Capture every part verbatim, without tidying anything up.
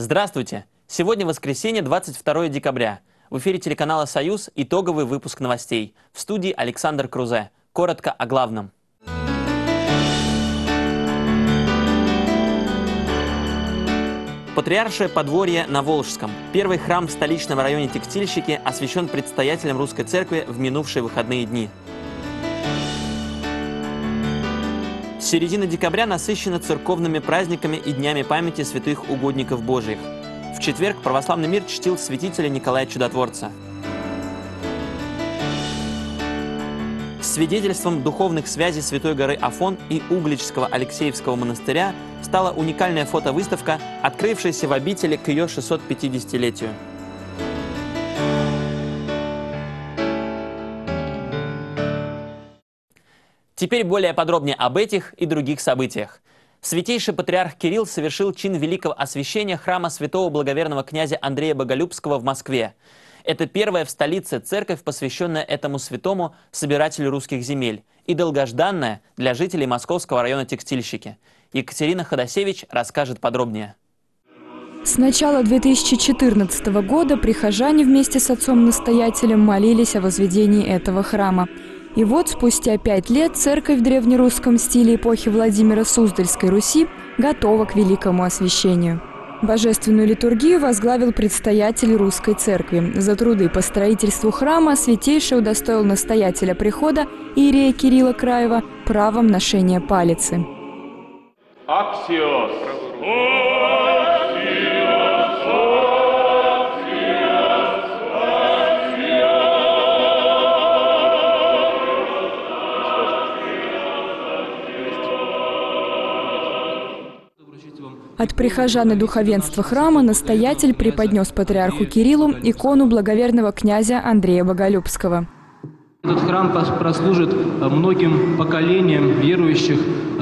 Здравствуйте! Сегодня воскресенье, двадцать второе декабря. В эфире телеканала «Союз» итоговый выпуск новостей. В студии Александр Крузе. Коротко о главном. Патриаршее подворье на Волжском. Первый храм в столичном районе Текстильщики освящен предстоятелем Русской Церкви в минувшие выходные дни. Середина декабря насыщена церковными праздниками и днями памяти святых угодников Божьих. В четверг православный мир чтил святителя Николая Чудотворца. Свидетельством духовных связей Святой горы Афон и Угличского Алексеевского монастыря стала уникальная фотовыставка, открывшаяся в обители к ее шестьсот пятидесятилетию. Теперь более подробнее об этих и других событиях. Святейший патриарх Кирилл совершил чин великого освящения храма святого благоверного князя Андрея Боголюбского в Москве. Это первая в столице церковь, посвященная этому святому собирателю русских земель, и долгожданная для жителей Московского района Текстильщики. Екатерина Ходосевич расскажет подробнее. С начала две тысячи четырнадцатого года прихожане вместе с отцом-настоятелем молились о возведении этого храма. И вот спустя пять лет церковь в древнерусском стиле эпохи Владимира Суздальской Руси готова к великому освящению. Божественную литургию возглавил предстоятель Русской Церкви. За труды по строительству храма святейший удостоил настоятеля прихода иерея Кирилла Краева правом ношения палицы. Аксиос. От прихожан и духовенства храма настоятель преподнес патриарху Кириллу икону благоверного князя Андрея Боголюбского. Этот храм прослужит многим поколениям верующих,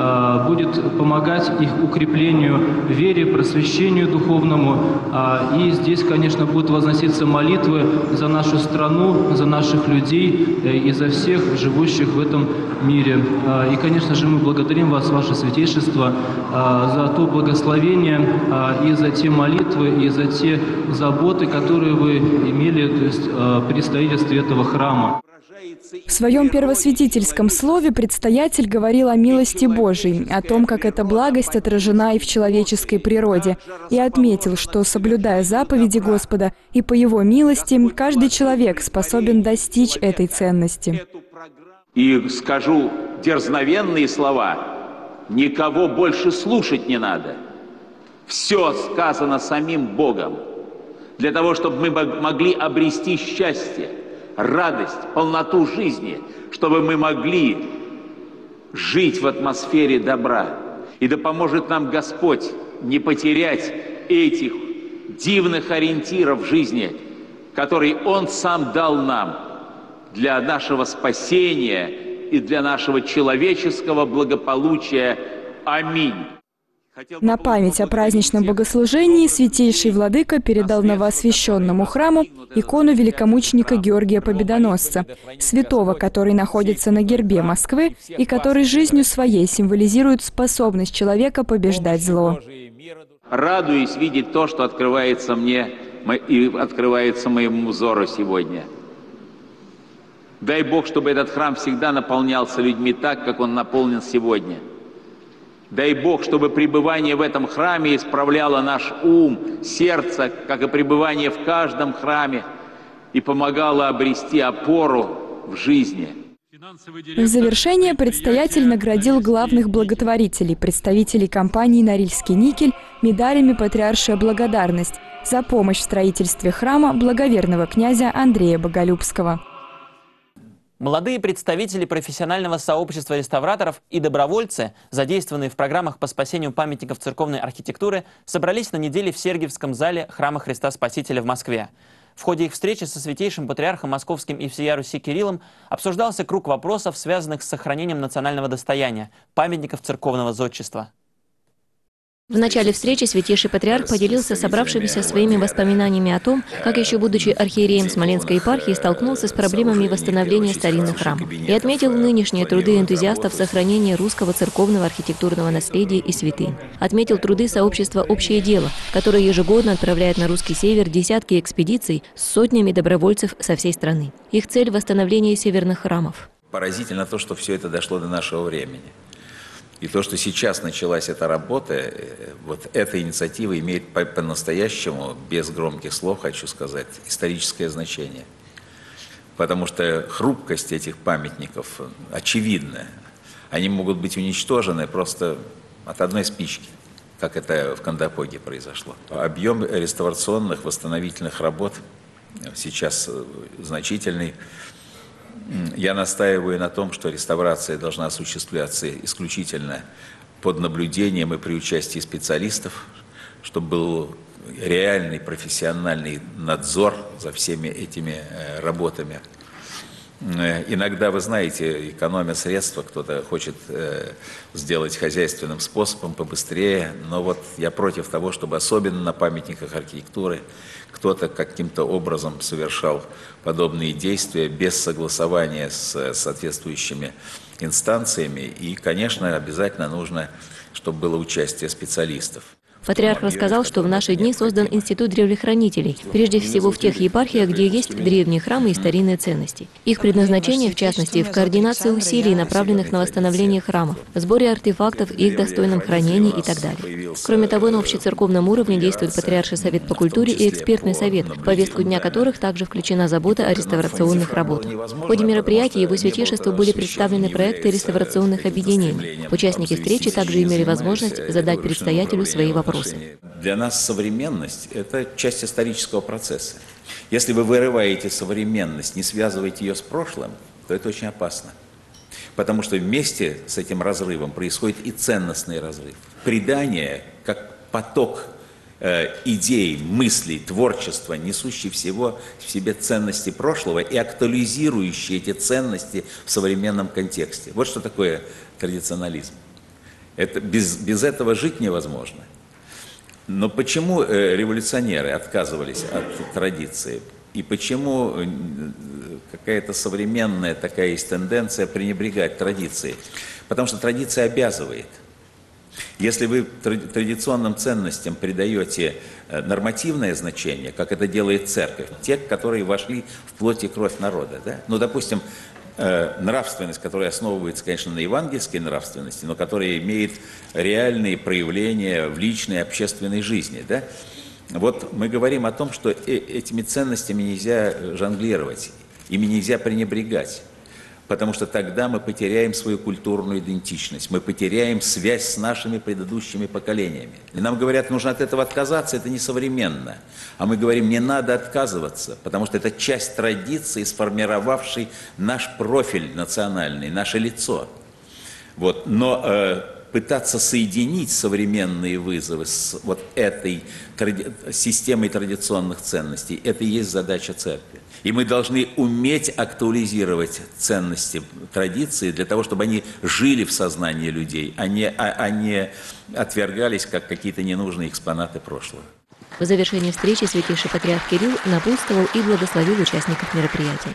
будет помогать их укреплению вере, просвещению духовному. И здесь, конечно, будут возноситься молитвы за нашу страну, за наших людей и за всех живущих в этом мире. И, конечно же, мы благодарим вас, ваше святейшество, за то благословение и за те молитвы, и за те заботы, которые вы имели, то есть, при строительстве этого храма. В своем первосвятительском слове предстоятель говорил о милости Божией, о том, как эта благость отражена и в человеческой природе, и отметил, что, соблюдая заповеди Господа и по Его милости, каждый человек способен достичь этой ценности. И скажу дерзновенные слова: никого больше слушать не надо. Все сказано самим Богом, для того, чтобы мы могли обрести счастье, радость, полноту жизни, чтобы мы могли жить в атмосфере добра. И да поможет нам Господь не потерять этих дивных ориентиров в жизни, которые Он сам дал нам для нашего спасения и для нашего человеческого благополучия. Аминь. На память о праздничном богослужении святейший владыка передал новоосвященному храму икону великомученика Георгия Победоносца, святого, который находится на гербе Москвы и который жизнью своей символизирует способность человека побеждать зло. Радуюсь видеть то, что открывается мне и открывается моему взору сегодня. Дай Бог, чтобы этот храм всегда наполнялся людьми так, как он наполнен сегодня. Дай Бог, чтобы пребывание в этом храме исправляло наш ум, сердце, как и пребывание в каждом храме, и помогало обрести опору в жизни. В завершение предстоятель наградил главных благотворителей, представителей компании «Норильский никель» медалями «Патриаршая благодарность» за помощь в строительстве храма благоверного князя Андрея Боголюбского. Молодые представители профессионального сообщества реставраторов и добровольцы, задействованные в программах по спасению памятников церковной архитектуры, собрались на неделе в Сергиевском зале Храма Христа Спасителя в Москве. В ходе их встречи со святейшим патриархом московским и всея Руси Кириллом обсуждался круг вопросов, связанных с сохранением национального достояния – памятников церковного зодчества. В начале встречи святейший патриарх поделился с собравшимися своими воспоминаниями о том, как еще будучи архиереем Смоленской епархии столкнулся с проблемами восстановления старинных храмов. И отметил нынешние труды энтузиастов сохранения русского церковного архитектурного наследия и святынь. Отметил труды сообщества «Общее дело», которое ежегодно отправляет на русский север десятки экспедиций с сотнями добровольцев со всей страны. Их цель – восстановление северных храмов. Поразительно то, что все это дошло до нашего времени. И то, что сейчас началась эта работа, вот эта инициатива имеет по-настоящему, без громких слов, хочу сказать, историческое значение. Потому что хрупкость этих памятников очевидна. Они могут быть уничтожены просто от одной спички, как это в Кандапоге произошло. Объем реставрационных, восстановительных работ сейчас значительный. Я настаиваю на том, что реставрация должна осуществляться исключительно под наблюдением и при участии специалистов, чтобы был реальный профессиональный надзор за всеми этими работами. Иногда, вы знаете, экономя средства, кто-то хочет сделать хозяйственным способом побыстрее, но вот я против того, чтобы особенно на памятниках архитектуры кто-то каким-то образом совершал подобные действия без согласования с соответствующими инстанциями. И, конечно, обязательно нужно, чтобы было участие специалистов. Патриарх рассказал, что в наши дни создан институт древлехранителей, прежде всего в тех епархиях, где есть древние храмы и старинные ценности. Их предназначение, в частности, в координации усилий, направленных на восстановление храмов, в сборе артефактов, их достойном хранении и так далее. Кроме того, на общецерковном уровне действует Патриарший совет по культуре и экспертный совет, в повестку дня которых также включена забота о реставрационных работах. В ходе мероприятия Его Святейшеству были представлены проекты реставрационных объединений. Участники встречи также имели возможность задать предстоятелю свои вопросы. Для нас современность – это часть исторического процесса. Если вы вырываете современность, не связываете ее с прошлым, то это очень опасно. Потому что вместе с этим разрывом происходит и ценностный разрыв. Предание, как поток э, идей, мыслей, творчества, несущий всего в себе ценности прошлого и актуализирующий эти ценности в современном контексте. Вот что такое традиционализм. Это, без, без этого жить невозможно. Но почему э, революционеры отказывались от традиции? И почему какая-то современная такая есть тенденция пренебрегать традицией? Потому что традиция обязывает. Если вы традиционным ценностям придаете нормативное значение, как это делает церковь, те, которые вошли в плоть и кровь народа, да? Ну, допустим, нравственность, которая основывается, конечно, на евангельской нравственности, но которая имеет реальные проявления в личной и общественной жизни. Да? Вот мы говорим о том, что этими ценностями нельзя жонглировать, ими нельзя пренебрегать, потому что тогда мы потеряем свою культурную идентичность, мы потеряем связь с нашими предыдущими поколениями. И нам говорят, нужно от этого отказаться, это несовременно. А мы говорим, не надо отказываться, потому что это часть традиции, сформировавшей наш профиль национальный, наше лицо. Вот. Но э, пытаться соединить современные вызовы с вот этой тради... системой традиционных ценностей, это и есть задача церкви. И мы должны уметь актуализировать ценности традиции для того, чтобы они жили в сознании людей, а не, а, а не отвергались как какие-то ненужные экспонаты прошлого. В завершении встречи святейший патриарх Кирилл напутствовал и благословил участников мероприятия.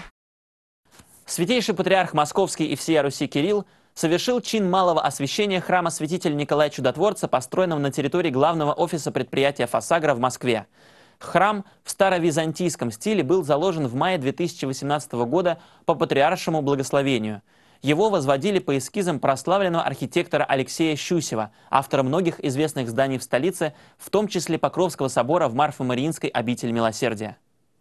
Святейший патриарх Московский и всея Руси Кирилл совершил чин малого освящения храма святителя Николая Чудотворца, построенного на территории главного офиса предприятия «Фосагра» в Москве. Храм в старовизантийском стиле был заложен в мае две тысячи восемнадцатого года по патриаршему благословению. Его возводили по эскизам прославленного архитектора Алексея Щусева, автора многих известных зданий в столице, в том числе Покровского собора в Марфо-Мариинской обители Милосердия.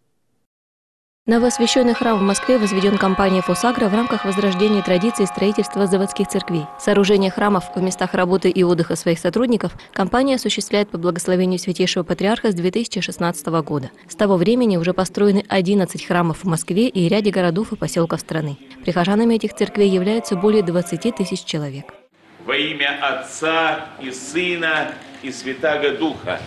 Новоосвященный храм в Москве возведен компанией «Фосагра» в рамках возрождения традиции строительства заводских церквей. Сооружение храмов в местах работы и отдыха своих сотрудников компания осуществляет по благословению Святейшего Патриарха с две тысячи шестнадцатого года. С того времени уже построены одиннадцать храмов в Москве и ряде городов и поселков страны. Прихожанами этих церквей являются более двадцати тысяч человек. Во имя Отца и Сына и Святаго Духа.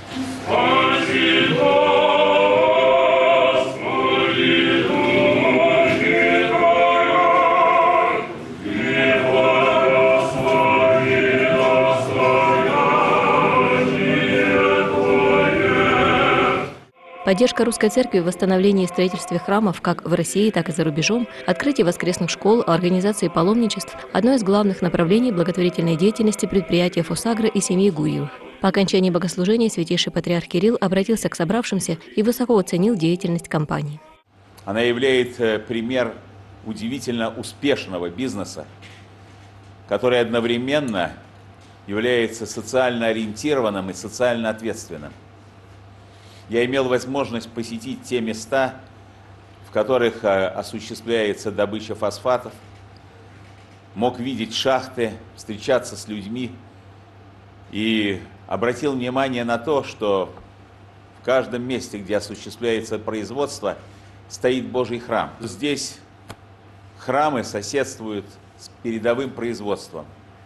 Поддержка Русской Церкви в восстановлении и строительстве храмов как в России, так и за рубежом, открытие воскресных школ, организации паломничеств – одно из главных направлений благотворительной деятельности предприятия «Фосагро» и семьи Гурьевых. По окончании богослужения святейший патриарх Кирилл обратился к собравшимся и высоко оценил деятельность компании. Она является пример удивительно успешного бизнеса, который одновременно является социально ориентированным и социально ответственным. Я имел возможность посетить те места, в которых осуществляется добыча фосфатов, мог видеть шахты, встречаться с людьми и обратил внимание на то, что в каждом месте, где осуществляется производство, стоит Божий храм. Здесь храмы соседствуют с передовым производством,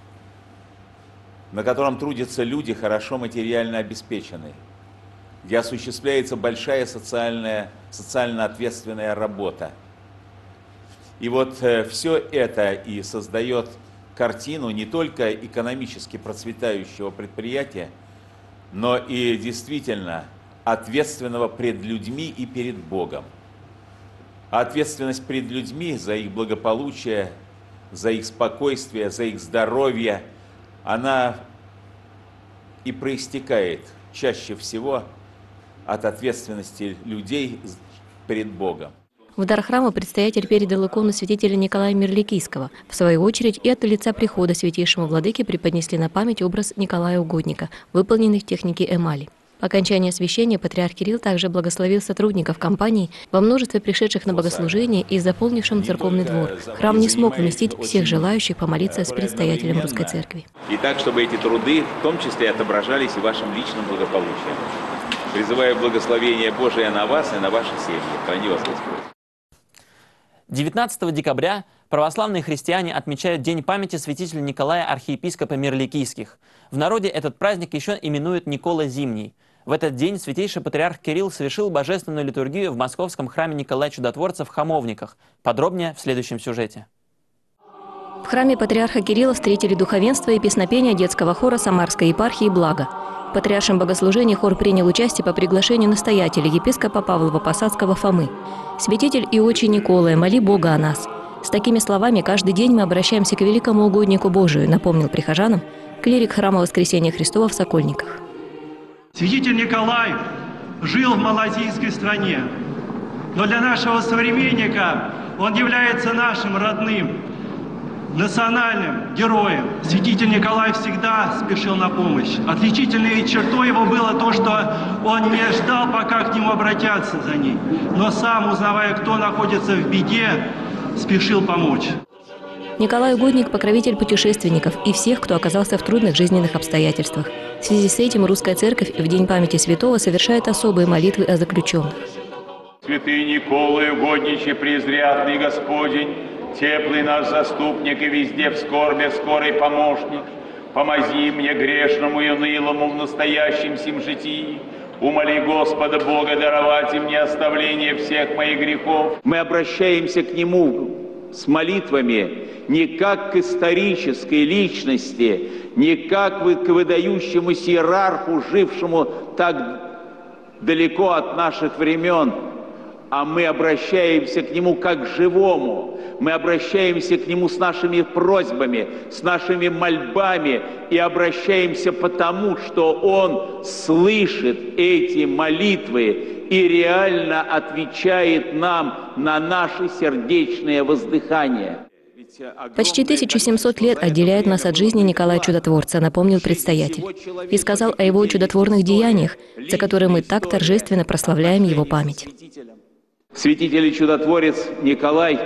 на котором трудятся люди, хорошо материально обеспеченные, где осуществляется большая социальная, социально ответственная работа. И вот э, все это и создает картину не только экономически процветающего предприятия, но и действительно ответственного пред людьми и перед Богом. А ответственность перед людьми за их благополучие, за их спокойствие, за их здоровье, она и проистекает чаще всего от ответственности людей перед Богом. В дар храма предстоятель передал икону святителя Николая Мирликийского. В свою очередь и от лица прихода святейшему владыке преподнесли на память образ Николая Угодника, выполненный в технике эмали. По окончании освящения патриарх Кирилл также благословил сотрудников компании, во множестве пришедших на богослужение и заполнившим церковный двор. Храм не смог вместить всех желающих помолиться с предстоятелем Русской Церкви. И так, чтобы эти труды в том числе отображались и вашим личным благополучием. Призываю благословение Божие на вас и на ваши семьи. Храни вас Господь. девятнадцатого декабря православные христиане отмечают День памяти святителя Николая, архиепископа Мирликийских. В народе этот праздник еще именуют Никола Зимний. В этот день святейший патриарх Кирилл совершил божественную литургию в московском храме Николая Чудотворца в Хамовниках. Подробнее в следующем сюжете. В храме патриарха Кирилла встретили духовенство и песнопения детского хора Самарской епархии «Благо». В патриаршем богослужении хор принял участие по приглашению настоятеля епископа Павлова-Посадского Фомы. «Святитель и отче Николая, моли Бога о нас». С такими словами каждый день мы обращаемся к великому угоднику Божию, напомнил прихожанам клирик храма Воскресения Христова в Сокольниках. Святитель Николай жил в малазийской стране, но для нашего современника он является нашим родным, национальным героем. Святитель Николай всегда спешил на помощь. Отличительной чертой его было то, что он не ждал, пока к нему обратятся за ней, но сам, узнавая, кто находится в беде, спешил помочь. Николай Угодник – покровитель путешественников и всех, кто оказался в трудных жизненных обстоятельствах. В связи с этим Русская Церковь в День памяти святого совершает особые молитвы о заключенных. Святый Николай, угодничий презрятный Господень, теплый наш заступник и везде в скорби скорый помощник, помози мне грешному и унылому в настоящем сим житии. Умоли Господа Бога даровать и мне оставление всех моих грехов. Мы обращаемся к Нему с молитвами не как к исторической личности, не как к выдающемуся иерарху, жившему так далеко от наших времен, а мы обращаемся к Нему как к живому. Мы обращаемся к Нему с нашими просьбами, с нашими мольбами и обращаемся потому, что Он слышит эти молитвы и реально отвечает нам на наши сердечные воздыхания. Почти тысяча семьсот лет отделяет нас от жизни Николая Чудотворца, напомнил предстоятель, и сказал о его чудотворных деяниях, за которые мы так торжественно прославляем его память. Святитель и чудотворец Николай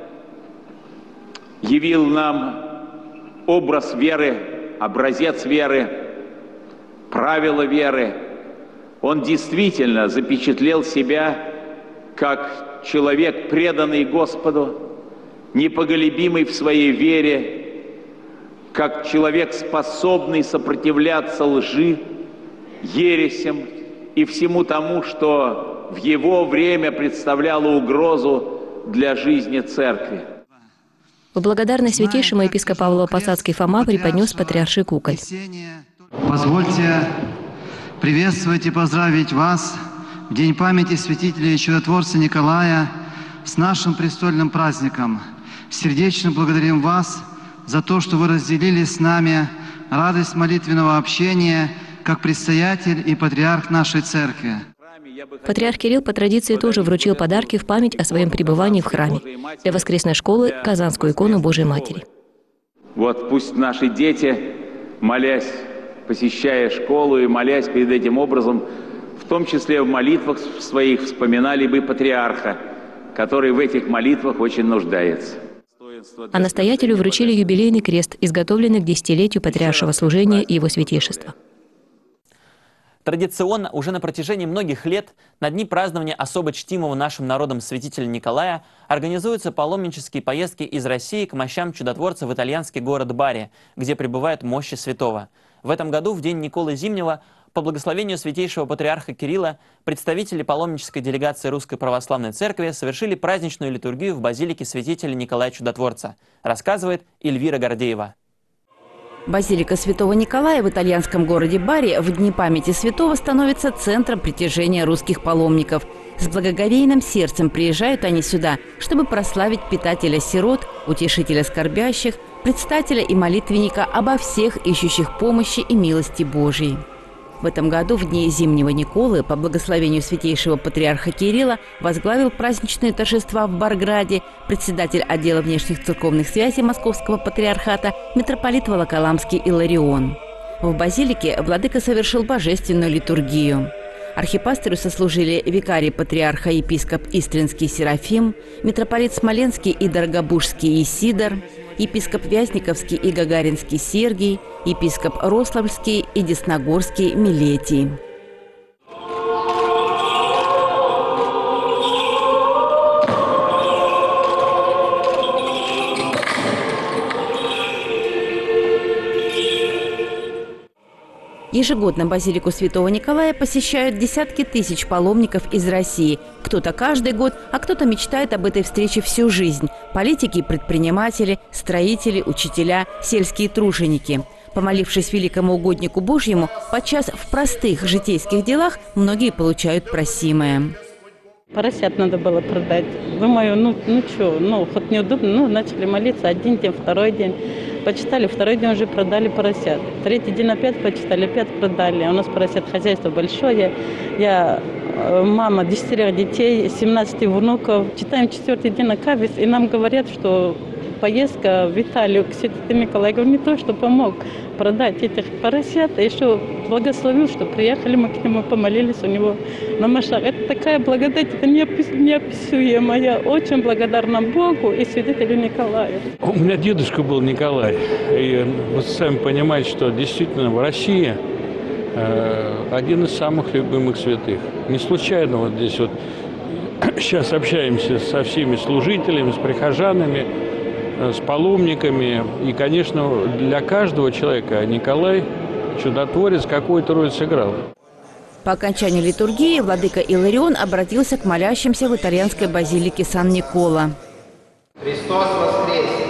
явил нам образ веры, образец веры, правила веры. Он действительно запечатлел себя как человек, преданный Господу, непоколебимый в своей вере, как человек, способный сопротивляться лжи, ересям и всему тому, что в его время представляло угрозу для жизни Церкви. В благодарность святейшему епископ Павлово-Посадский Фома преподнес патриарший куколь. Позвольте приветствовать и поздравить вас, в день памяти святителя и чудотворца Николая с нашим престольным праздником. Сердечно благодарим вас за то, что вы разделили с нами радость молитвенного общения как предстоятель и патриарх нашей церкви. Патриарх Кирилл по традиции тоже вручил подарки в память о своем пребывании в храме. Для воскресной школы – Казанскую икону Божией Матери. Вот пусть наши дети, молясь, посещая школу и молясь перед этим образом, в том числе в молитвах своих, вспоминали бы патриарха, который в этих молитвах очень нуждается. А настоятелю вручили юбилейный крест, изготовленный к десятилетию патриаршего служения его святейшества. Традиционно уже на протяжении многих лет на дни празднования особо чтимого нашим народом святителя Николая организуются паломнические поездки из России к мощам чудотворца в итальянский город Бари, где пребывают мощи святого. В этом году, в день Николы Зимнего, по благословению святейшего патриарха Кирилла, представители паломнической делегации Русской Православной Церкви совершили праздничную литургию в базилике святителя Николая Чудотворца, рассказывает Эльвира Гордеева. Базилика Святого Николая в итальянском городе Бари в дни памяти святого становится центром притяжения русских паломников. С благоговейным сердцем приезжают они сюда, чтобы прославить питателя сирот, утешителя скорбящих, предстателя и молитвенника обо всех ищущих помощи и милости Божией. В этом году, в дни Зимнего Николы, по благословению святейшего патриарха Кирилла, возглавил праздничные торжества в Барграде председатель отдела внешних церковных связей Московского патриархата митрополит Волоколамский Иларион. В базилике владыка совершил божественную литургию. Архипастырю сослужили викарий патриарха епископ Истринский Серафим, митрополит Смоленский и Дорогобужский Исидор, епископ Вязниковский и Гагаринский Сергий, епископ Рославльский и Десногорский Милетий. Ежегодно базилику Святого Николая посещают десятки тысяч паломников из России. Кто-то каждый год, а кто-то мечтает об этой встрече всю жизнь. Политики и предприниматели, строители, учителя, сельские труженики. Помолившись великому угоднику Божьему, подчас в простых житейских делах многие получают просимое. Поросят надо было продать. Думаю, ну, ну что, ну, хоть неудобно, ну, начали молиться один день, второй день. Почитали, второй день уже продали поросят. Третий день опять почитали, опять продали. У нас поросят хозяйство большое. Я мама десятерых детей, семнадцати внуков. Читаем четвертый день Акавис, и нам говорят, что поездка в Италию к святому Николаю, говорю, не то, что помог продать этих поросят, а еще благословил, что приехали мы к нему, помолились у него на Машах. Это такая благодать, это неописуемая. Я очень благодарна Богу и святителю Николаю. У меня дедушка был Николай, и вы сами понимаете, что действительно в России э, один из самых любимых святых. Не случайно вот здесь вот сейчас общаемся со всеми служителями, с прихожанами, с паломниками. И, конечно, для каждого человека Николай, чудотворец, какую-то роль сыграл. По окончании литургии владыка Иларион обратился к молящимся в итальянской базилике Сан-Никола. Христос воскресе!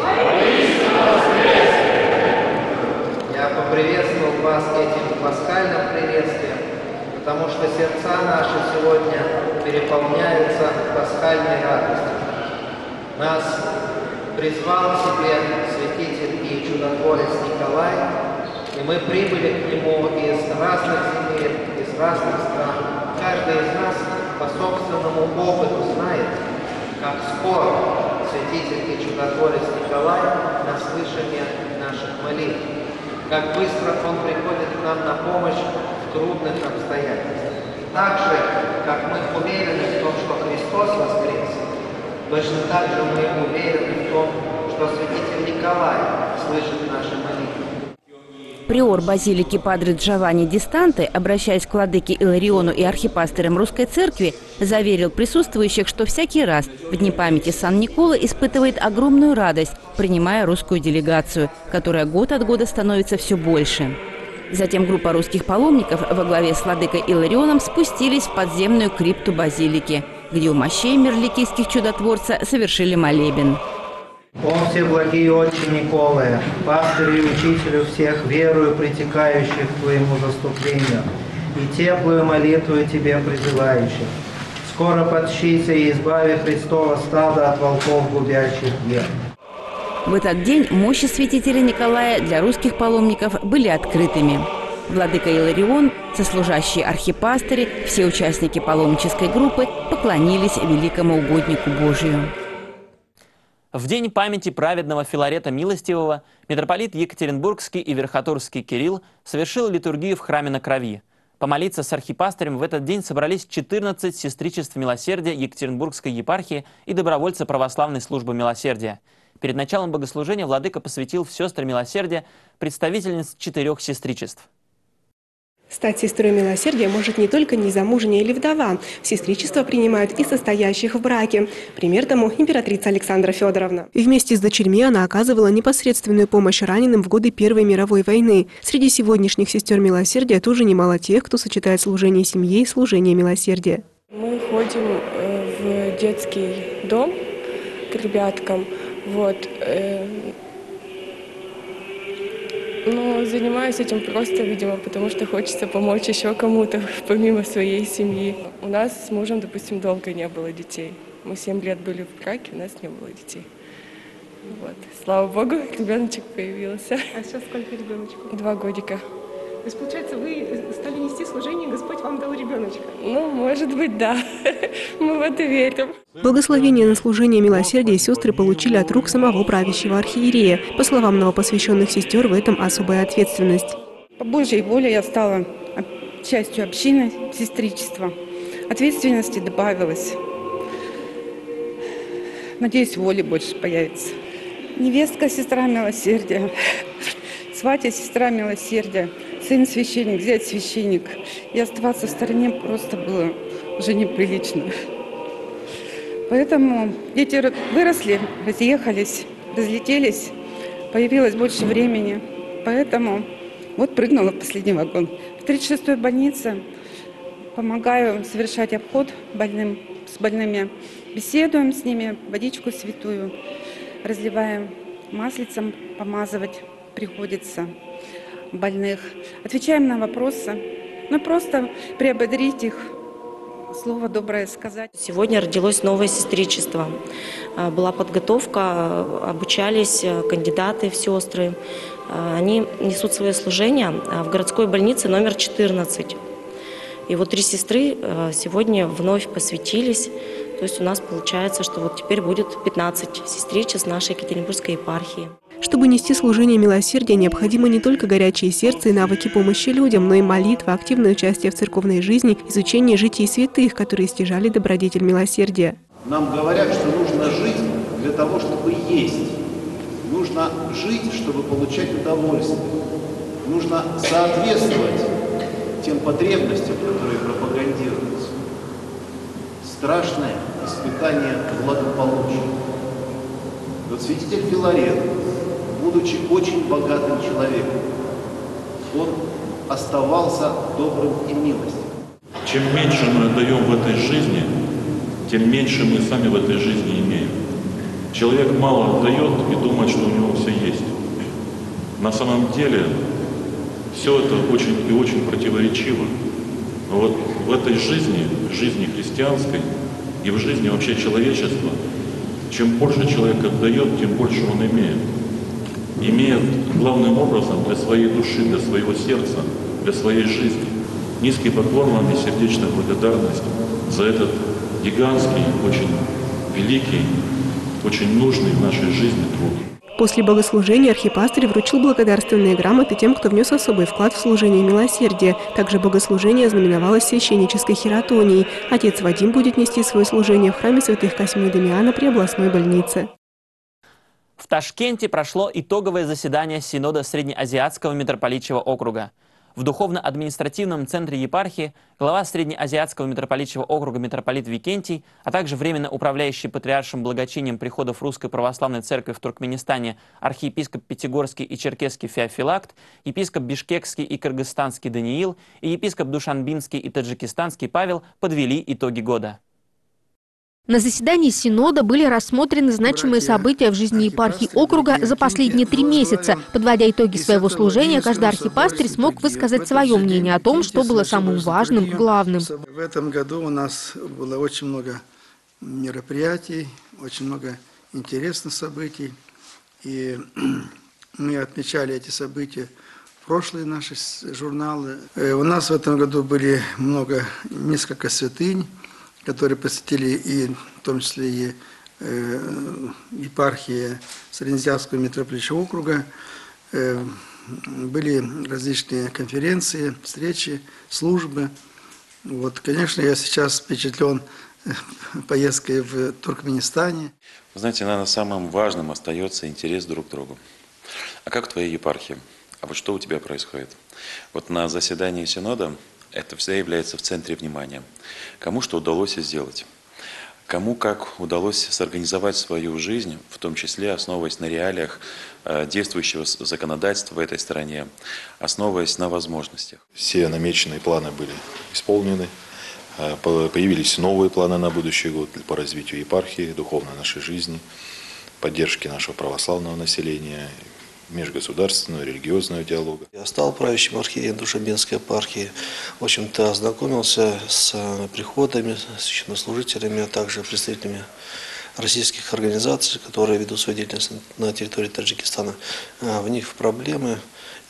Я поприветствовал вас этим пасхальным приветствием, потому что сердца наши сегодня переполняются пасхальной радостью. Нас призвал к себе святитель и чудотворец Николай, и мы прибыли к нему из разных земель, из разных стран. Каждый из нас по собственному опыту знает, как скоро святитель и чудотворец Николай на слышание наших молитв, как быстро он приходит к нам на помощь в трудных обстоятельствах. Так же, как мы уверены в том, что Христос воскрес, точно так же мы уверены в том, что святитель Николай слышит наши молитвы. Приор базилики Падре Джованни ди Станте, обращаясь к владыке Илариону и архипастырям Русской Церкви, заверил присутствующих, что всякий раз в дни памяти Сан-Николы испытывает огромную радость, принимая русскую делегацию, которая год от года становится все больше. Затем группа русских паломников во главе с владыкой Иларионом спустились в подземную крипту базилики, где у мощей мирликийских чудотворца совершили молебен. О всеблагий Отче Николая, пастырю и учителю всех верую, притекающих к твоему заступлению, и теплую молитву тебе призывающих. Скоро подщися и избави Христова стада от волков губящих век. В этот день мощи святителя Николая для русских паломников были открытыми. Владыка Иларион, сослужащие архипастыри, все участники паломнической группы поклонились великому угоднику Божию. В день памяти праведного Филарета Милостивого митрополит Екатеринбургский и Верхотурский Кирилл совершил литургию в храме на Крови. Помолиться с архипастырем в этот день собрались четырнадцать сестричеств милосердия Екатеринбургской епархии и добровольцы православной службы милосердия. Перед началом богослужения владыка посвятил в сестры милосердия представительниц четырех сестричеств. Стать сестрой милосердия может не только незамужняя или вдова. В сестричество принимают и состоящих в браке. Пример тому императрица Александра Федоровна. И вместе с дочерьми она оказывала непосредственную помощь раненым в годы Первой мировой войны. Среди сегодняшних сестер милосердия тоже немало тех, кто сочетает служение семье и служение милосердия. Мы ходим в детский дом к ребяткам. Вот. Но занимаюсь этим просто, видимо, потому что хочется помочь еще кому-то, помимо своей семьи. У нас с мужем, допустим, долго не было детей. Мы семь лет были в браке, у нас не было детей. Вот. Слава Богу, ребеночек появился. А сейчас сколько ребеночку? Два годика. То есть, получается, вы стали нести служение, Господь вам дал ребеночка? Ну, может быть, да. Мы в это верим. Благословение на служение милосердия сестры получили от рук самого правящего архиерея. По словам новопосвященных сестер, в этом особая ответственность. По Божьей воле я стала частью общины, сестричества. Ответственности добавилось. Надеюсь, воли больше появится. Невестка – сестра милосердия. Сватья – сестра милосердия. Сын священник, зять священник. И оставаться в стороне просто было уже неприлично. Поэтому дети выросли, разъехались, разлетелись, появилось больше времени. Поэтому вот прыгнула в последний вагон. В тридцать шестой больнице помогаю совершать обход больным, с больными. Беседуем с ними, водичку святую разливаем, маслицем помазывать приходится больных. Отвечаем на вопросы, ну просто приободрить их, слово доброе сказать. Сегодня родилось новое сестричество. Была подготовка, обучались кандидаты в сестры. Они несут свое служение в городской больнице номер четырнадцать. И вот три сестры сегодня вновь посвятились. То есть у нас получается, что вот теперь будет пятнадцать сестричеств нашей Екатеринбургской епархии. Чтобы нести служение милосердия, необходимо не только горячее сердце и навыки помощи людям, но и молитва, активное участие в церковной жизни, изучение житий святых, которые стяжали добродетель милосердия. Нам говорят, что нужно жить для того, чтобы есть. Нужно жить, чтобы получать удовольствие. Нужно соответствовать тем потребностям, которые пропагандируются. Страшное испытание благополучия. Вот святитель Филарет, будучи очень богатым человеком, он оставался добрым и милостивым. Чем меньше мы отдаем в этой жизни, тем меньше мы сами в этой жизни имеем. Человек мало отдает и думает, что у него все есть. На самом деле все это очень и очень противоречиво. Но вот в этой жизни, в жизни христианской и в жизни вообще человечества, чем больше человек отдает, тем больше он имеет. Имеет главным образом для своей души, для своего сердца, для своей жизни. Низкий поклон вам и сердечная благодарность за этот гигантский, очень великий, очень нужный в нашей жизни труд. После богослужения архипастырь вручил благодарственные грамоты тем, кто внес особый вклад в служение милосердия. Также богослужение ознаменовалось священнической хератонией. Отец Вадим будет нести свое служение в храме святых Косьмы и Дамиана при областной больнице. В Ташкенте прошло итоговое заседание Синода Среднеазиатского митрополитчего округа. В духовно-административном центре епархии глава Среднеазиатского митрополитчего округа митрополит Викентий, а также временно управляющий патриаршим благочинием приходов Русской Православной Церкви в Туркменистане архиепископ Пятигорский и Черкесский Феофилакт, епископ Бишкекский и Кыргызстанский Даниил и епископ Душанбинский и Таджикистанский Павел подвели итоги года. На заседании Синода были рассмотрены значимые события в жизни епархии округа за последние три месяца. Подводя итоги своего служения, каждый архипастырь смог высказать свое мнение о том, что было самым важным, главным. В этом году у нас было очень много мероприятий, очень много интересных событий. И мы отмечали эти события в прошлые наши журналы. У нас в этом году были много, несколько святынь, которые посетили и в том числе и э, епархия Среднеазиатского митрополитчего округа. Э, были различные конференции, встречи, службы. Вот, конечно, я сейчас впечатлен поездкой в Туркменистане. Вы знаете, наверное, самым важным остается интерес друг к другу. А как в твоей епархии? А вот что у тебя происходит? Вот на заседании Синода это всегда является в центре внимания. Кому что удалось сделать, кому как удалось сорганизовать свою жизнь, в том числе основываясь на реалиях действующего законодательства в этой стране, основываясь на возможностях. Все намеченные планы были исполнены, появились новые планы на будущий год по развитию епархии, духовной нашей жизни, поддержки нашего православного населения, межгосударственного, религиозного диалога. Я стал правящим архиереем Душанбенской епархии. В общем-то, ознакомился с приходами, священнослужителями, а также представителями российских организаций, которые ведут свою деятельность на территории Таджикистана. Вникнув в проблемы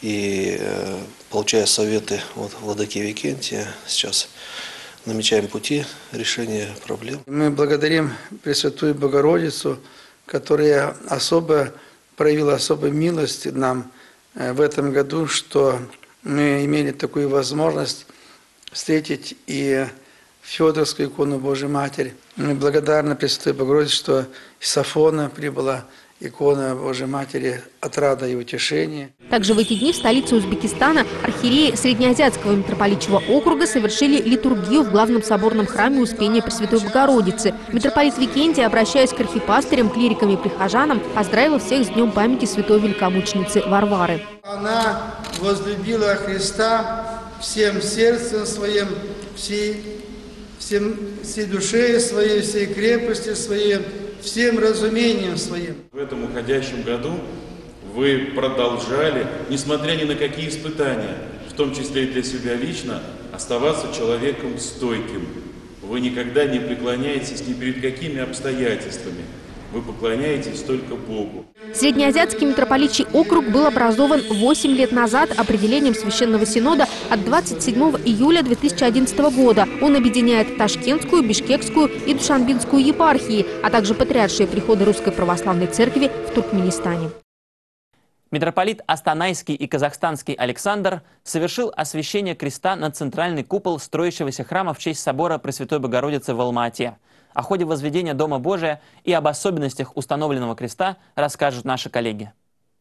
и получая советы от владыки Викентия, сейчас намечаем пути решения проблем. Мы благодарим Пресвятую Богородицу, которая особо проявила особую милость нам в этом году, что мы имели такую возможность встретить и Федоровскую икону Божьей Матери. Мы благодарны Пресвятой Богородице, что из Сафона прибыла икона Божьей Матери отрада и утешения. Также в эти дни в столице Узбекистана архиереи Среднеазиатского митрополитчего округа совершили литургию в главном соборном храме Успения Пресвятой Богородицы. Митрополит Викентий, обращаясь к архипастырям, клирикам и прихожанам, поздравил всех с днем памяти святой великомученицы Варвары. Она возлюбила Христа всем сердцем своим, всей, всем, всей душой своей, всей крепостью своей, всем разумением своим. В этом уходящем году вы продолжали, несмотря ни на какие испытания, в том числе и для себя лично, оставаться человеком стойким. Вы никогда не преклоняетесь ни перед какими обстоятельствами. Вы поклоняетесь только Богу. Среднеазиатский митрополитчий округ был образован восемь лет назад определением Священного Синода от двадцать седьмого июля две тысячи одиннадцатого года. Он объединяет Ташкентскую, Бишкекскую и Душанбинскую епархии, а также патриаршие приходы Русской Православной Церкви в Туркменистане. Митрополит Астанайский и Казахстанский Александр совершил освящение креста на центральный купол строящегося храма в честь собора Пресвятой Богородицы в Алма-Ате. О ходе возведения Дома Божия и об особенностях установленного креста расскажут наши коллеги.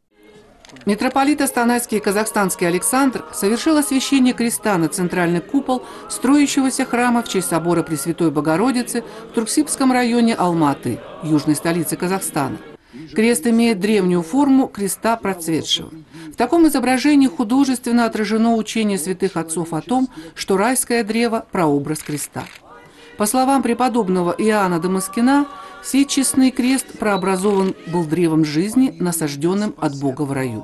Митрополит Астанайский и Казахстанский Александр совершил освящение креста на центральный купол строящегося храма в честь собора Пресвятой Богородицы в Турксибском районе Алма-Аты, южной столицы Казахстана. Крест имеет древнюю форму креста процветшего. В таком изображении художественно отражено учение святых отцов о том, что райское древо – прообраз креста. По словам преподобного Иоанна Дамаскина, сей честный крест прообразован был древом жизни, насажденным от Бога в раю.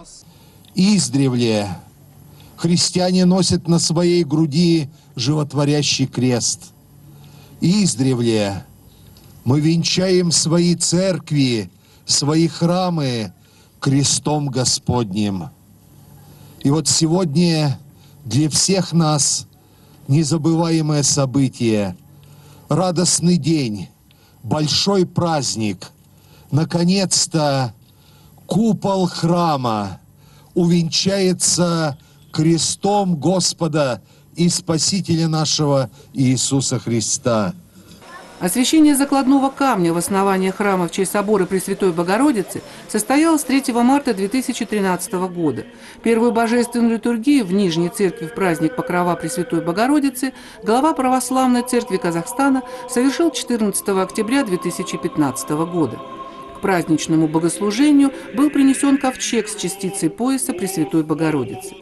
Издревле христиане носят на своей груди животворящий крест. Издревле мы венчаем свои церкви, свои храмы крестом Господним. И вот сегодня для всех нас незабываемое событие, радостный день, большой праздник. Наконец-то купол храма увенчается крестом Господа и Спасителя нашего Иисуса Христа. Освящение закладного камня в основании храма в честь собора Пресвятой Богородицы состоялось третьего марта две тысячи тринадцатого года. Первую божественную литургию в Нижней церкви в праздник Покрова Пресвятой Богородицы глава Православной Церкви Казахстана совершил четырнадцатого октября две тысячи пятнадцатого года. К праздничному богослужению был принесен ковчег с частицей пояса Пресвятой Богородицы.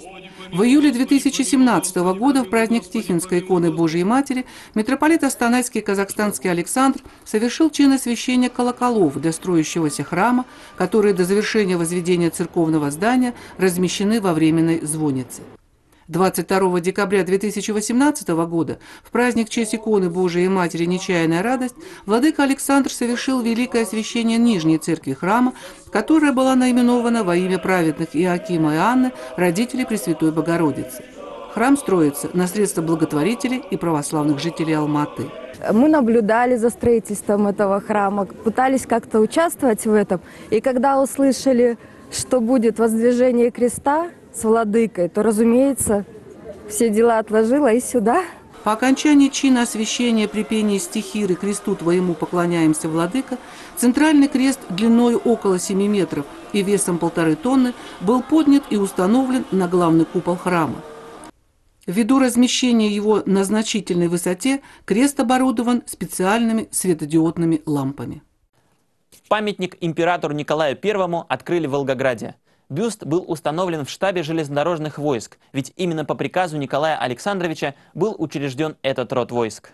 В июле две тысячи семнадцатого года в праздник Тихвинской иконы Божией Матери митрополит Астанайский казахстанский Александр совершил чин освящения колоколов для строящегося храма, которые до завершения возведения церковного здания размещены во временной звоннице. двадцать второго декабря две тысячи восемнадцатого года в праздник в честь иконы Божией Матери «Нечаянная радость» владыка Александр совершил великое освящение Нижней церкви храма, которая была наименована во имя праведных Иоакима и Анны, родителей Пресвятой Богородицы. Храм строится на средства благотворителей и православных жителей Алматы. Мы наблюдали за строительством этого храма, пытались как-то участвовать в этом. И когда услышали, что будет воздвижение креста с владыкой, то, разумеется, все дела отложила и сюда. По окончании чина освящения при пении стихиры «Кресту твоему поклоняемся, владыка», центральный крест длиной около семи метров и весом полторы тонны был поднят и установлен на главный купол храма. Ввиду размещения его на значительной высоте, крест оборудован специальными светодиодными лампами. Памятник императору Николаю Первому открыли в Волгограде. Бюст был установлен в штабе железнодорожных войск, ведь именно по приказу Николая Александровича был учрежден этот род войск.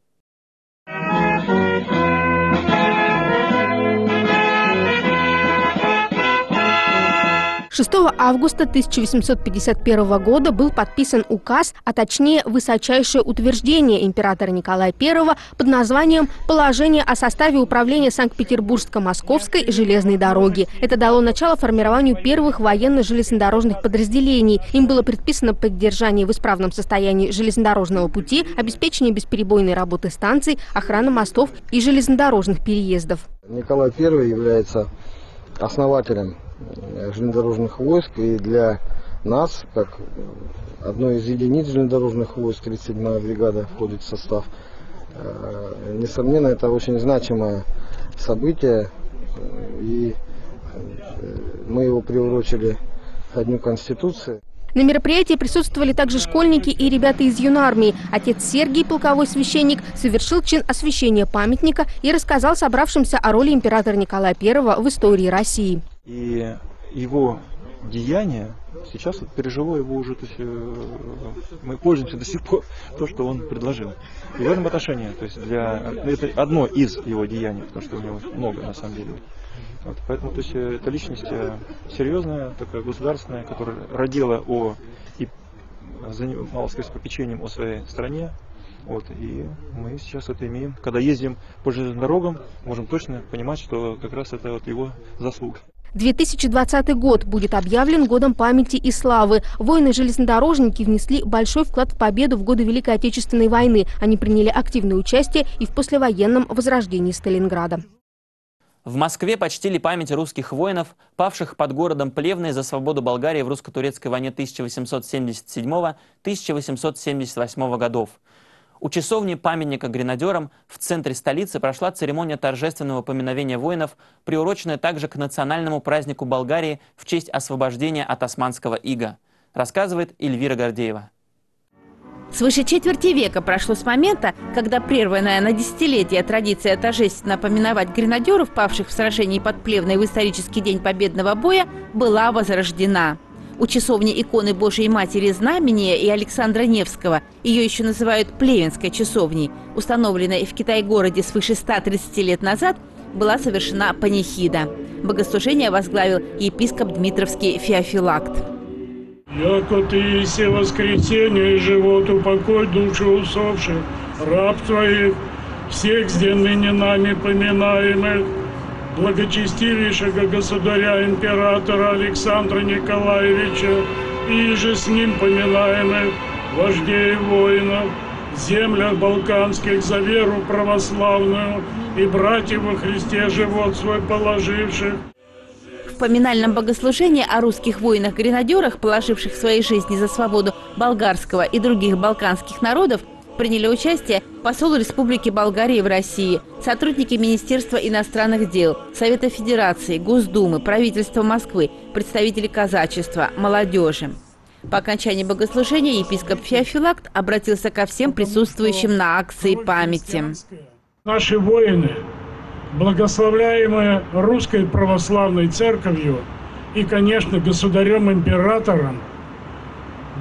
шестого августа тысяча восемьсот пятьдесят первого года был подписан указ, а точнее высочайшее утверждение императора Николая Первого под названием «Положение о составе управления Санкт-Петербургско-Московской железной дороги». Это дало начало формированию первых военно-железнодорожных подразделений. Им было предписано поддержание в исправном состоянии железнодорожного пути, обеспечение бесперебойной работы станций, охрана мостов и железнодорожных переездов. Николай Первый является основателем железнодорожных войск, и для нас, как одной из единиц железнодорожных войск, тридцать седьмая бригада входит в состав, несомненно, это очень значимое событие, и мы его приурочили ко Дню Конституции. На мероприятии присутствовали также школьники и ребята из юнармии. Отец Сергий, полковой священник, совершил чин освящения памятника и рассказал собравшимся о роли императора Николая Первого в истории России. И его деяние сейчас вот пережило его уже, то есть, мы пользуемся до сих пор то, что он предложил. И в этом отношении, то есть для, это одно из его деяний, потому что у него много на самом деле. Вот, поэтому то есть, это личность серьезная, такая государственная, которая родила о и занималась попечением о своей стране. Вот, и мы сейчас это имеем. Когда ездим по железным дорогам, можем точно понимать, что как раз это вот его заслуга. две тысячи двадцатый год будет объявлен годом памяти и славы. Воины-железнодорожники внесли большой вклад в победу в годы Великой Отечественной войны. Они приняли активное участие и в послевоенном возрождении Сталинграда. В Москве почтили память русских воинов, павших под городом Плевной за свободу Болгарии в русско-турецкой войне тысяча восемьсот семьдесят седьмого — тысяча восемьсот семьдесят восьмого годов. У часовни памятника гренадерам в центре столицы прошла церемония торжественного поминовения воинов, приуроченная также к национальному празднику Болгарии в честь освобождения от османского ига. Рассказывает Эльвира Гордеева. Свыше четверти века прошло с момента, когда прерванная на десятилетия традиция торжественно поминовать гренадеров, павших в сражении под Плевной в исторический день победного боя, была возрождена. У часовни иконы Божией Матери Знамения и Александра Невского, ее еще называют Плевенской часовней, установленной в Китай-городе свыше ста тридцати лет назад, была совершена панихида. Богослужение возглавил епископ Дмитровский Феофилакт. «Яко ты еси воскресенье и живот, упокой души усопших, раб твоих, всех здесь ныне нами поминаемых, благочестивейшего государя императора Александра Николаевича, и же с ним поминаемых, вождей воинов, в землях балканских за веру православную и братьев во Христе живот свой положивших». В поминальном богослужении о русских воинах-гренадерах, положивших свои жизни за свободу болгарского и других балканских народов, приняли участие посол Республики Болгарии в России, сотрудники Министерства иностранных дел, Совета Федерации, Госдумы, правительства Москвы, представители казачества, молодежи. По окончании богослужения епископ Феофилакт обратился ко всем присутствующим на акции памяти. Наши воины, благословляемые Русской Православной Церковью и, конечно, государем-императором,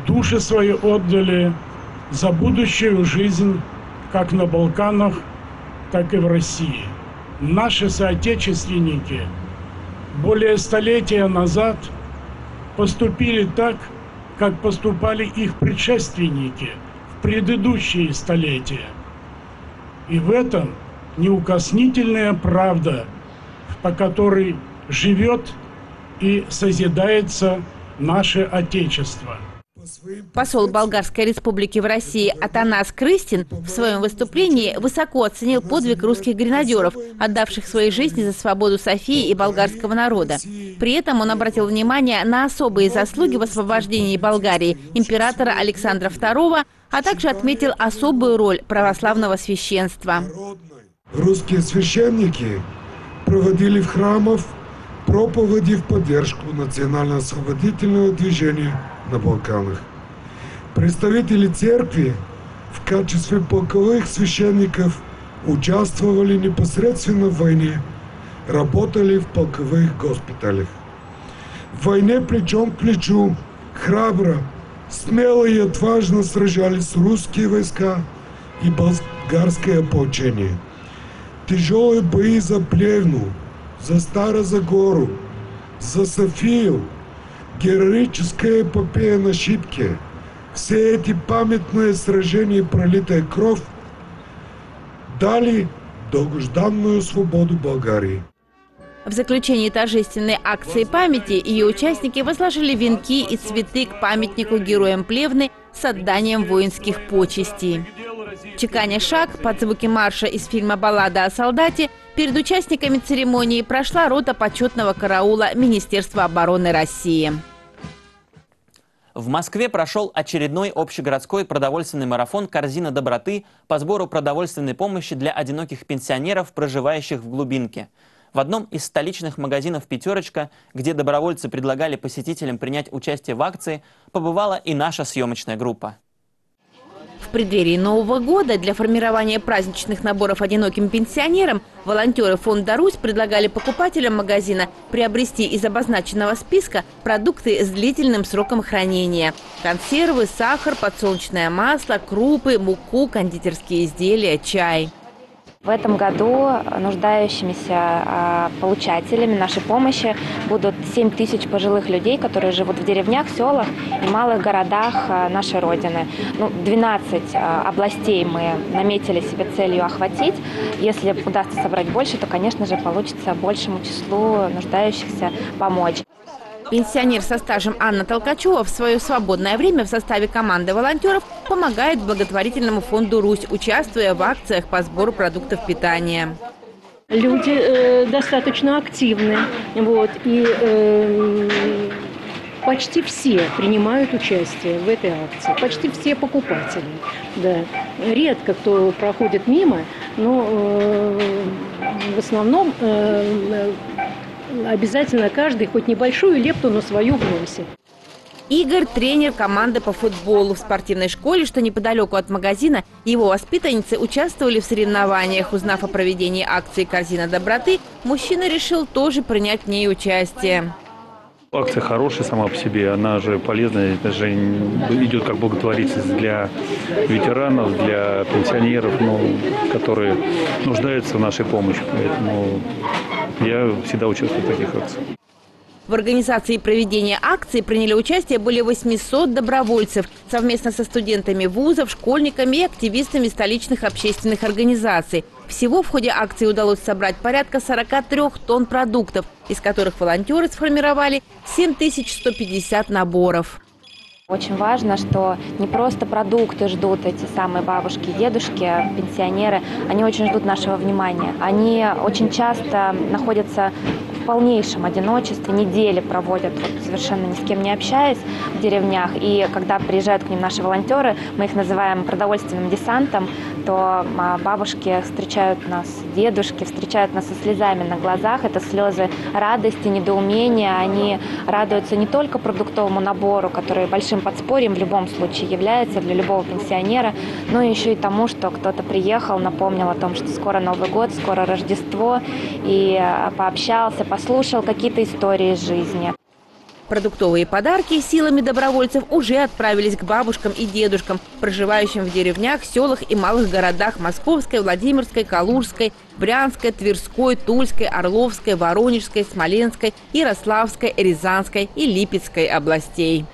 души свои отдали за будущую жизнь как на Балканах, так и в России. Наши соотечественники более столетия назад поступили так, как поступали их предшественники в предыдущие столетия. И в этом неукоснительная правда, по которой живет и созидается наше Отечество. Посол Болгарской республики в России Атанас Крыстин в своем выступлении высоко оценил подвиг русских гренадеров, отдавших свои жизни за свободу Софии и болгарского народа. При этом он обратил внимание на особые заслуги в освобождении Болгарии императора Александра второго, а также отметил особую роль православного священства. Русские священники проводили в храмах проповеди в поддержку национально-освободительного движения на Балканах. Представители церкви в качестве полковых священников участвовали непосредственно в войне, работали в полковых госпиталях. В войне плечом к плечу, храбро, смело и отважно сражались русские войска и болгарское ополчение. Тяжелые бои за Плевну, за Старозагору, за Софию, героическая эпопея на Шипке, все эти памятные сражения и пролитая кровь дали долгожданную свободу Болгарии. В заключении торжественной акции памяти ее участники возложили венки и цветы к памятнику героям Плевны с отданием воинских почестей. Чеканя шаг под звуки марша из фильма «Баллада о солдате», перед участниками церемонии прошла рота почетного караула Министерства обороны России. В Москве прошел очередной общегородской продовольственный марафон «Корзина доброты» по сбору продовольственной помощи для одиноких пенсионеров, проживающих в глубинке. В одном из столичных магазинов «Пятерочка», где добровольцы предлагали посетителям принять участие в акции, побывала и наша съемочная группа. В преддверии Нового года для формирования праздничных наборов одиноким пенсионерам волонтеры фонда «Русь» предлагали покупателям магазина приобрести из обозначенного списка продукты с длительным сроком хранения. Консервы, сахар, подсолнечное масло, крупы, муку, кондитерские изделия, чай. В этом году нуждающимися получателями нашей помощи будут семь тысяч пожилых людей, которые живут в деревнях, селах и малых городах нашей Родины. Ну, двенадцать областей мы наметили себе целью охватить. Если удастся собрать больше, то, конечно же, получится большему числу нуждающихся помочь. Пенсионер со стажем Анна Толкачева в свое свободное время в составе команды волонтеров помогает благотворительному фонду «Русь», участвуя в акциях по сбору продуктов питания. Люди э, достаточно активны, вот, и э, почти все принимают участие в этой акции, почти все покупатели. Да. Редко кто проходит мимо, но э, в основном э, обязательно каждый хоть небольшую лепту, но свою вносит. Игорь – тренер команды по футболу в спортивной школе, что неподалеку от магазина. Его воспитанницы участвовали в соревнованиях. Узнав о проведении акции «Корзина доброты», мужчина решил тоже принять в ней участие. Акция хорошая сама по себе, она же полезная, это же идет как благотворительность для ветеранов, для пенсионеров, ну, которые нуждаются в нашей помощи. Поэтому я всегда участвую в таких акциях. В организации проведения акции приняли участие более восьмисот добровольцев совместно со студентами вузов, школьниками и активистами столичных общественных организаций. Всего в ходе акции удалось собрать порядка сорока трёх тонн продуктов, из которых волонтеры сформировали семь тысяч сто пятьдесят наборов. Очень важно, что не просто продукты ждут эти самые бабушки и дедушки, пенсионеры, они очень ждут нашего внимания. Они очень часто находятся в полнейшем одиночестве, недели проводят, вот, совершенно ни с кем не общаясь в деревнях. И когда приезжают к ним наши волонтеры, мы их называем продовольственным десантом, то бабушки встречают нас, дедушки встречают нас со слезами на глазах. Это слезы радости, недоумения. Они радуются не только продуктовому набору, который большим подспорьем в любом случае является для любого пенсионера, но еще и тому, что кто-то приехал, напомнил о том, что скоро Новый год, скоро Рождество, и пообщался, послушал какие-то истории из жизни. Продуктовые подарки силами добровольцев уже отправились к бабушкам и дедушкам, проживающим в деревнях, селах и малых городах Московской, Владимирской, Калужской, Брянской, Тверской, Тульской, Орловской, Воронежской, Смоленской, Ярославской, Рязанской и Липецкой областей.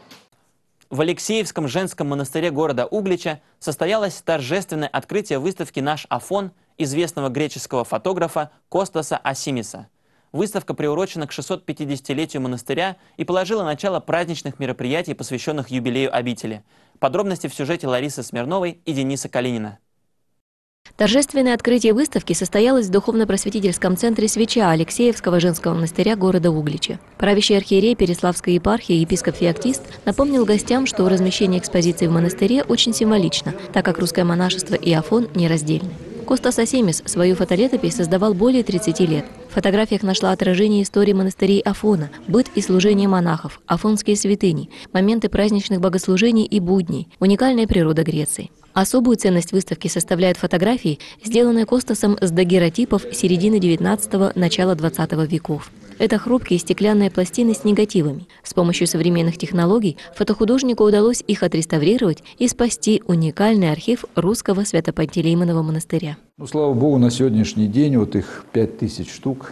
В Алексеевском женском монастыре города Углича состоялось торжественное открытие выставки «Наш Афон» известного греческого фотографа Костаса Асимиса. Выставка приурочена к шестисотпятидесятилетию монастыря и положила начало праздничных мероприятий, посвященных юбилею обители. Подробности в сюжете Ларисы Смирновой и Дениса Калинина. Торжественное открытие выставки состоялось в духовно-просветительском центре «Свеча» Алексеевского женского монастыря города Углича. Правящий архиерей Переславской епархии епископ Феоктист напомнил гостям, что размещение экспозиции в монастыре очень символично, так как русское монашество и Афон нераздельны. Костас Асимис свою фотолетопись создавал более тридцати лет. В фотографиях нашла отражение истории монастырей Афона, быт и служение монахов, афонские святыни, моменты праздничных богослужений и будней, уникальная природа Греции. Особую ценность выставки составляют фотографии, сделанные Костасом с дагеротипов середины девятнадцатого – начала двадцатого веков. Это хрупкие стеклянные пластины с негативами. С помощью современных технологий фотохудожнику удалось их отреставрировать и спасти уникальный архив русского Свято-Пантелеймонова монастыря. Ну, слава Богу, на сегодняшний день вот их пять тысяч штук.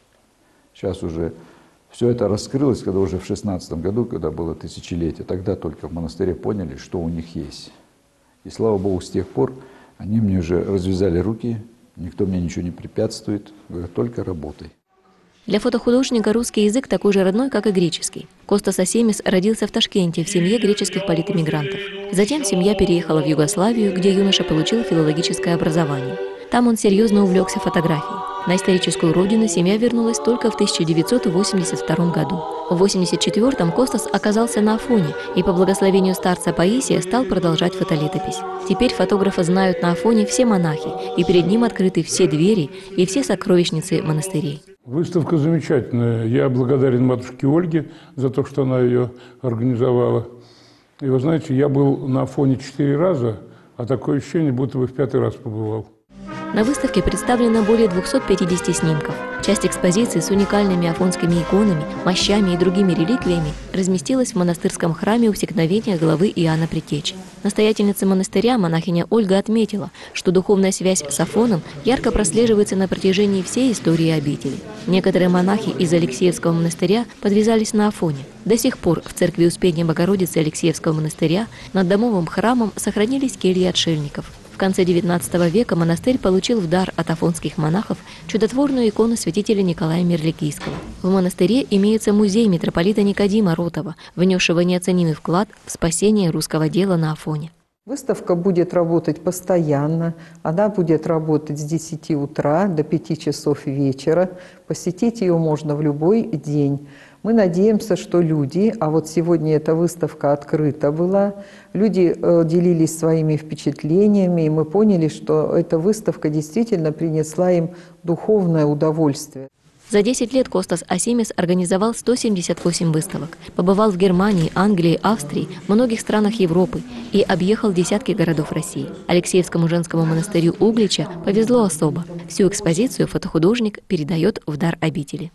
Сейчас уже все это раскрылось, когда уже в шестнадцатом году, когда было тысячелетие. Тогда только в монастыре поняли, что у них есть. И слава Богу, с тех пор они мне уже развязали руки, никто мне ничего не препятствует, говорят, только работай. Для фотохудожника русский язык такой же родной, как и греческий. Костас Асимис родился в Ташкенте в семье греческих политэмигрантов. Затем семья переехала в Югославию, где юноша получил филологическое образование. Там он серьезно увлекся фотографией. На историческую родину семья вернулась только в тысяча девятьсот восемьдесят втором году. В восемьдесят четвёртом Костас оказался на Афоне и по благословению старца Паисия стал продолжать фотолетопись. Теперь фотографа знают на Афоне все монахи, и перед ним открыты все двери и все сокровищницы монастырей. Выставка замечательная. Я благодарен матушке Ольге за то, что она ее организовала. И вы знаете, я был на Афоне четыре раза, а такое ощущение, будто бы в пятый раз побывал. На выставке представлено более двухсот пятидесяти снимков. Часть экспозиции с уникальными афонскими иконами, мощами и другими реликвиями разместилась в монастырском храме Усекновения главы Иоанна Предтечи. Настоятельница монастыря, монахиня Ольга, отметила, что духовная связь с Афоном ярко прослеживается на протяжении всей истории обители. Некоторые монахи из Алексеевского монастыря подвязались на Афоне. До сих пор в церкви Успения Богородицы Алексеевского монастыря над домовым храмом сохранились кельи отшельников. В конце девятнадцатого века монастырь получил в дар от афонских монахов чудотворную икону святителя Николая Мирликийского. В монастыре имеется музей митрополита Никодима Ротова, внесшего неоценимый вклад в спасение русского дела на Афоне. Выставка будет работать постоянно, она будет работать с десяти утра до пяти часов вечера. Посетить ее можно в любой день. Мы надеемся, что люди, а вот сегодня эта выставка открыта была, люди э, делились своими впечатлениями, и мы поняли, что эта выставка действительно принесла им духовное удовольствие. За десять лет Костас Асимис организовал сто семьдесят восемь выставок, побывал в Германии, Англии, Австрии, многих странах Европы и объехал десятки городов России. Алексеевскому женскому монастырю Углича повезло особо. Всю экспозицию фотохудожник передает в дар обители.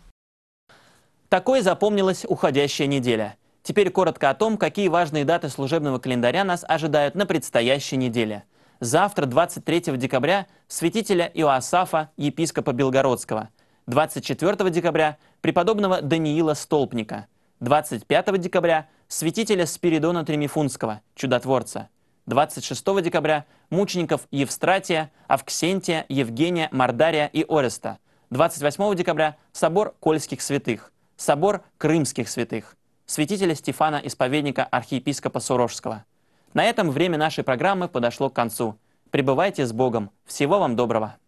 Такой запомнилась уходящая неделя. Теперь коротко о том, какие важные даты служебного календаря нас ожидают на предстоящей неделе. Завтра, двадцать третьего декабря, святителя Иоасафа, епископа Белгородского. двадцать четвёртого декабря преподобного Даниила Столпника. двадцать пятого декабря святителя Спиридона Тремифунского, чудотворца. двадцать шестого декабря мучеников Евстратия, Авксентия, Евгения, Мордария и Ореста. двадцать восьмого декабря собор Кольских святых. Собор Крымских святых, святителя Стефана Исповедника, архиепископа Сурожского. На этом время нашей программы подошло к концу. Пребывайте с Богом. Всего вам доброго.